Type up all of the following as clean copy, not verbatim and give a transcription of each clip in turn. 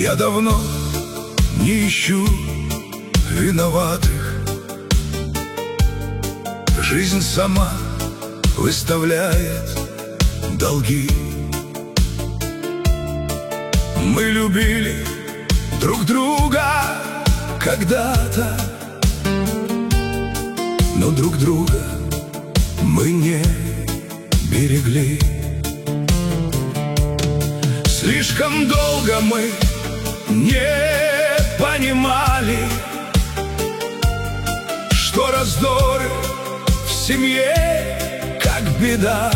Я давно не ищу виноватых. Жизнь сама выставляет долги. Мы любили друг друга когда-то, но друг друга мы не берегли. Слишком долго мы не понимали, что раздоры в семье как беда.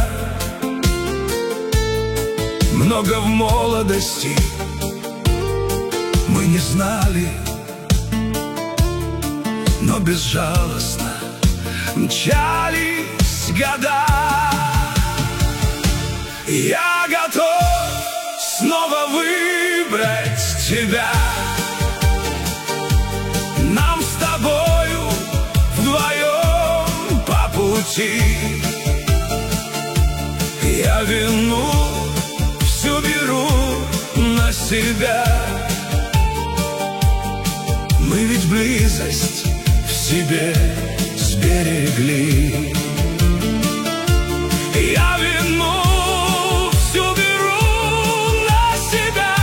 Много в молодости мы не знали, но безжалостно мчались года. Я готов снова выбрать тебя. Нам с тобою вдвоем по пути. Я вину всю беру на себя. Мы ведь близость в себе сберегли. Я вину всю беру на себя.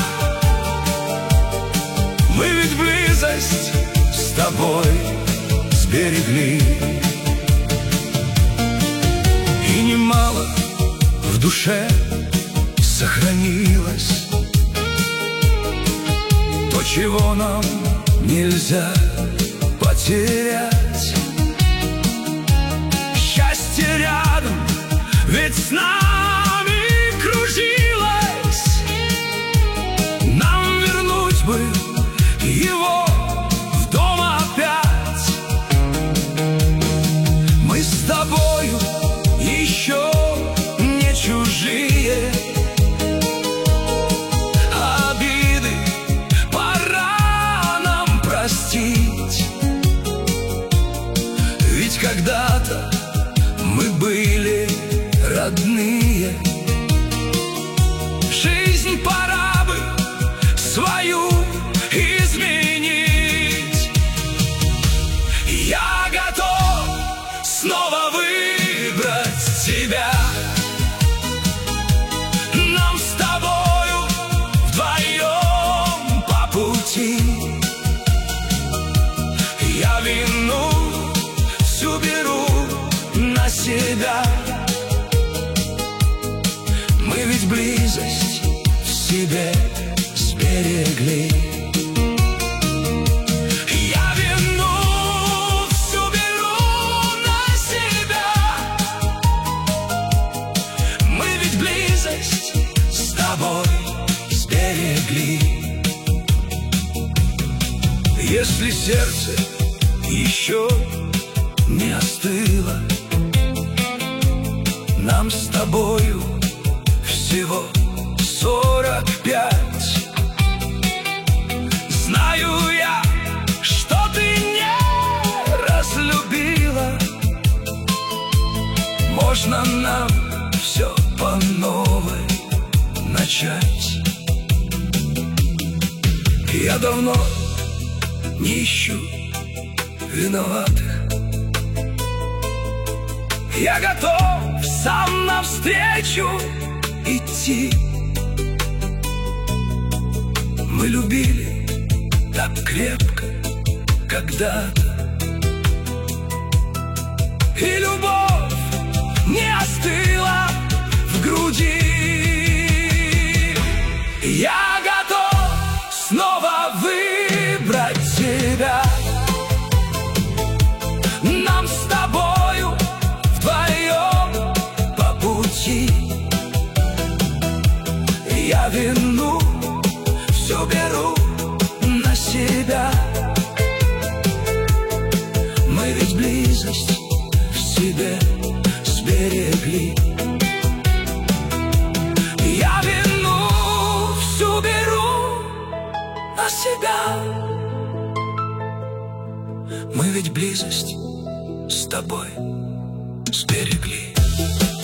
Мы ведь близость с тобой сберегли. И немало в душе сохранилось то, чего нам нельзя потерять. Счастье рядом, ведь с нами кружилось. Нам вернуть бы его в дом опять. Мы с тобою еще не чужие. Обиды пора нам простить. Ведь когда-то мы были родные. Жизнь пора бы свою изменить. Я готов снова выбрать тебя. Нам с тобою вдвоем по пути. Я вину всю беру на себя. Мы ведь близость в себе сберегли. Я вину всю беру на себя. Мы ведь близость с тобой сберегли. Если сердце еще не остыло, нам с тобою всего 45. Знаю я, что ты не разлюбила. Можно нам все по новой начать. Я давно не ищу виноватых. Я готов сам навстречу идти. Мы любили так крепко когда-то, и любовь не остыла в груди. Я готов снова выбрать тебя. Нам с тобою вдвоем по пути. Я вину всю беру на себя. Мы ведь близость в себе сберегли. Я вину всю беру на себя. Мы ведь близость с тобой сберегли.